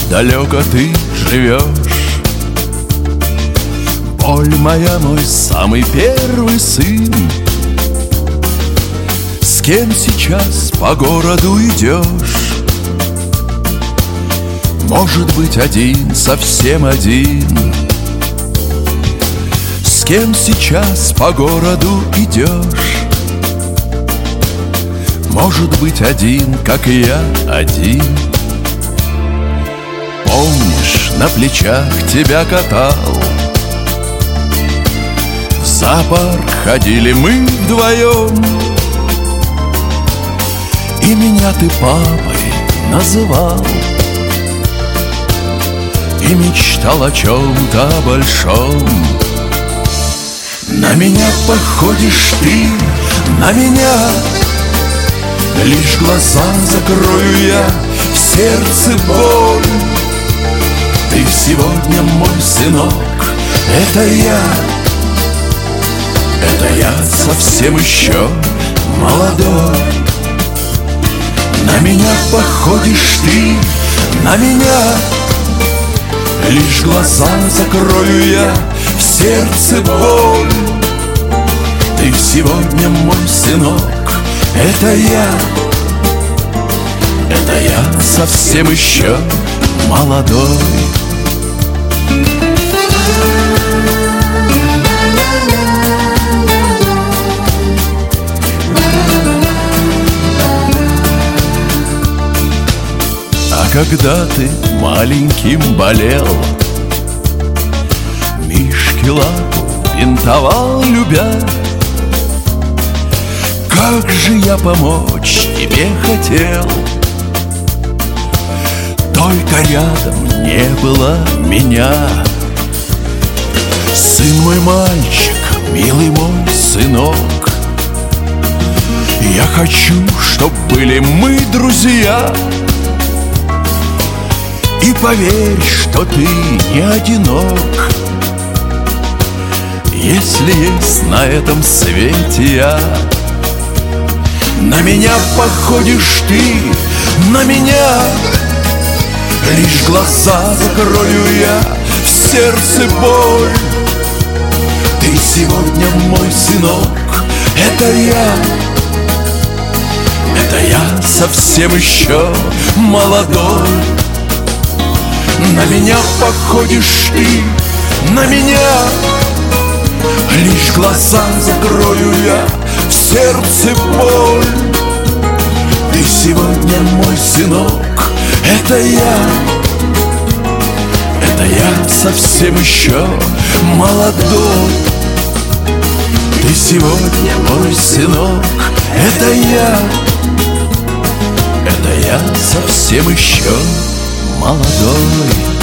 далеко ты живешь. Боль моя, мой самый первый сын, с кем сейчас по городу идешь? Может быть, один, совсем один. С кем сейчас по городу идешь? Может быть, один, как и я, один. Помнишь, на плечах тебя катал, в зоопарк ходили мы вдвоем, и меня ты папой называл, и мечтал о чем-то большом. На меня походишь ты, на меня. Лишь глаза закрою я, в сердце боль. Ты сегодня мой сынок, это я совсем еще молодой. На меня походишь ты, на меня. Лишь глаза закрою я, в сердце боль. Ты сегодня мой сынок, это я совсем еще молодой. А когда ты маленьким болел, мишке лапу бинтовал, любя, как же я помочь тебе хотел, только рядом не было меня. Сын мой, мальчик, милый мой сынок, я хочу, чтоб были мы друзья. И поверь, что ты не одинок, если есть на этом свете я. На меня походишь ты, на меня. Лишь глаза закрою я, в сердце боль. Ты сегодня мой сынок, это я совсем еще молодой. На меня походишь ты, на меня. Лишь глаза закрою я, в сердце боль. Ты сегодня мой сынок, это я совсем еще молодой. Ты сегодня мой сынок, это я совсем еще молодой.